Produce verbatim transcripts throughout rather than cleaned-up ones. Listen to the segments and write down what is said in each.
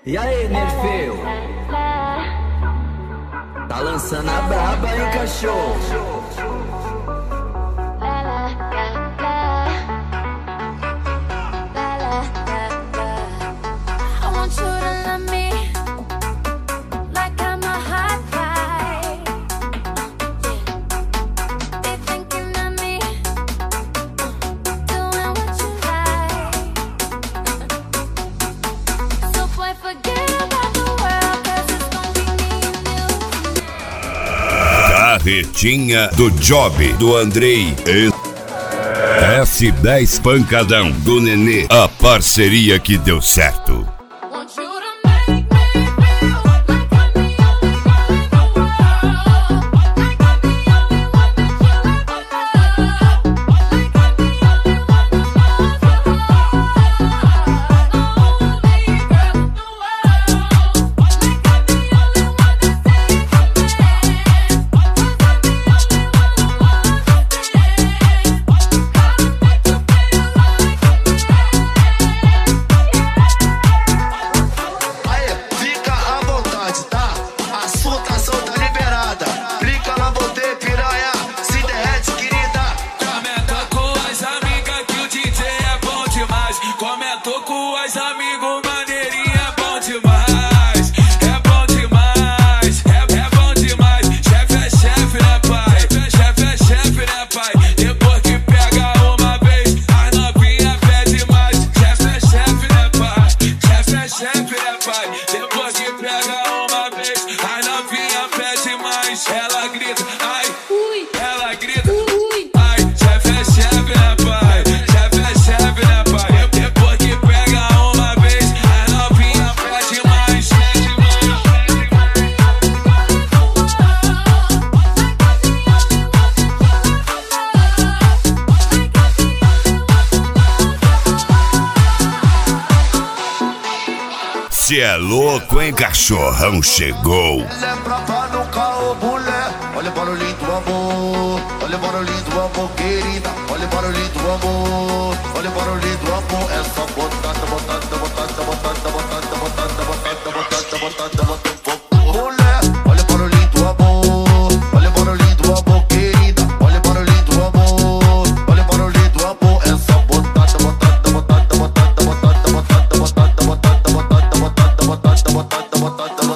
E aí, Nerfeu? Tá lançando a braba, hein, cachorro? Carretinha do Job, do Andrei. S dez Pancadão, do Nenê. A parceria que deu certo. Comentou com as amigos, maneirinha é bom demais. É bom demais, é, é bom demais. Chefe é chefe, né, pai? Chefe é chefe, né, pai? Depois que pega uma vez, as novinha pede mais. Chefe é chefe, né, pai? Chefe é chefe, né, pai? Depois que pega uma vez, as novinha pede mais. Ela grita, ai, ui. Ela grita, ui. Ai, chefe é chefe, né, pai? Chefe é chefe, né, pai? Se é louco, hein, cachorrão chegou. Ela é brava no carro, mulher. Olha o barulhinho do amor. Olha o barulhinho do amor, querida. Olha o barulhinho do amor. Olha o barulhinho do amor. É só botada, botada, botada, botada, botada, botada, botada, botada, botada, botada. Mulher, olha o barulhinho do amor. Olha o barulhinho do amor, querida. Olha o barulhinho do amor. Olha o barulhinho do amor. É só botada, botada, botada, botada, botada, botada, botada, botada, botada.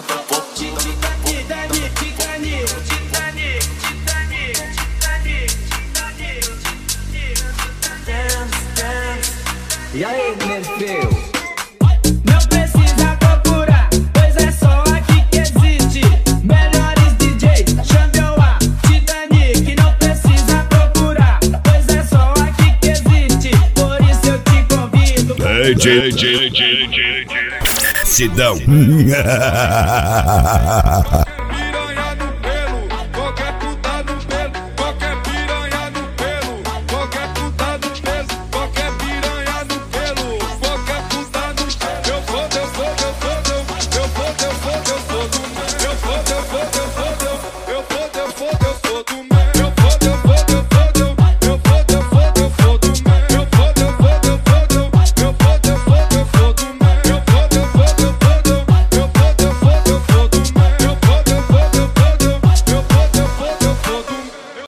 E aí, Nerfeu? Não precisa procurar, pois é só aqui que existe. Melhores D Js, Xambioá, Titanic. Não precisa procurar, pois é só aqui que existe. Por isso eu te convido. D J, D J, D J, Sidão.